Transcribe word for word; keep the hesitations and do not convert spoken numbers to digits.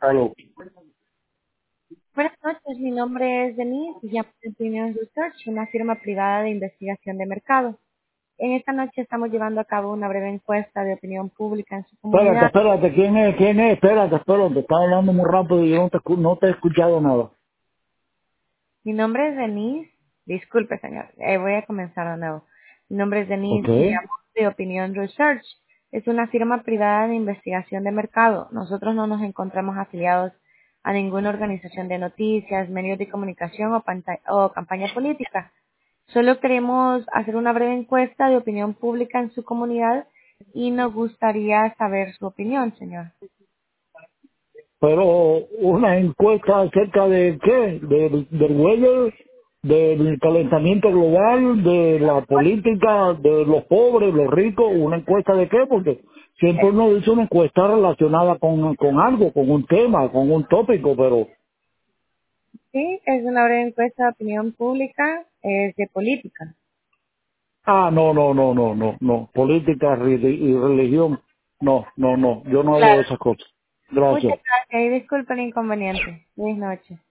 Aló. Buenas noches, mi nombre es Denise y llamo de Opinion Research, una firma privada de investigación de mercado. En esta noche estamos llevando a cabo una breve encuesta de opinión pública en su Espérate, comunidad. espérate, ¿quién es? ¿Quién es? Espérate, espérate, está hablando muy rápido y yo no te, escu- no te he escuchado nada. Mi nombre es Denise, disculpe señor, eh, voy a comenzar de nuevo. Mi nombre es Ok. Denise y llamo de Opinion Research. Es una firma privada de investigación de mercado. Nosotros no nos encontramos afiliados a ninguna organización de noticias, medios de comunicación o, panta- o campaña política. Solo queremos hacer una breve encuesta de opinión pública en su comunidad y nos gustaría saber su opinión, señor. Pero una encuesta acerca de qué? Del, del weather, del calentamiento global, de la política, de los pobres, los ricos, ¿una encuesta de qué? Porque siempre uno dice una encuesta relacionada con, con algo, con un tema, con un tópico, pero... Sí, es una breve encuesta de opinión pública, es de política. Ah, no, no, no, no, no, no. Política reli- y religión, no, no, no. Yo no hago Claro. esas cosas. Muchas Gracias. gracias y disculpe el inconveniente. Buenas noches.